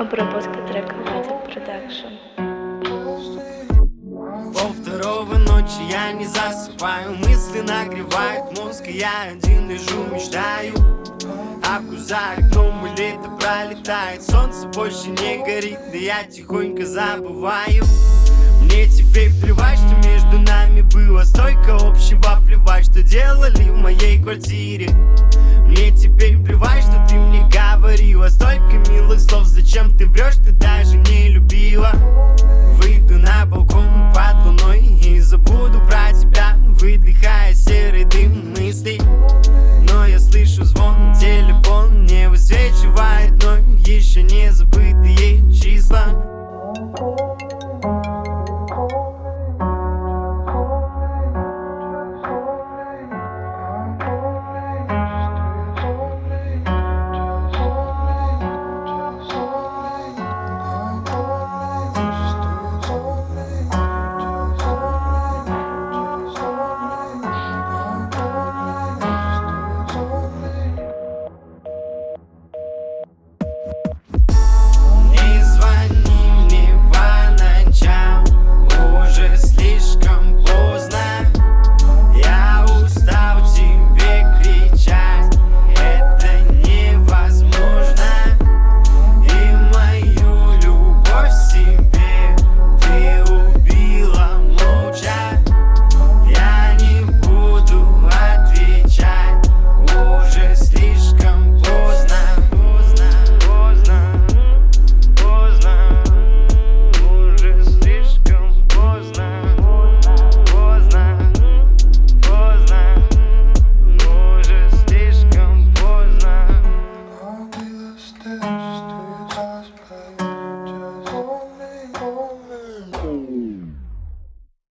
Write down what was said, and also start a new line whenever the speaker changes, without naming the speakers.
Обработка трека Magic Production.
Пол второго ночи я не засыпаю, мысли нагревают мозг, и я один лежу, мечтаю. А за окном лето пролетает, солнце больше не горит, да я тихонько забываю. Мне теперь плевать, что между нами было столько общего, плевать, что делали в моей квартире.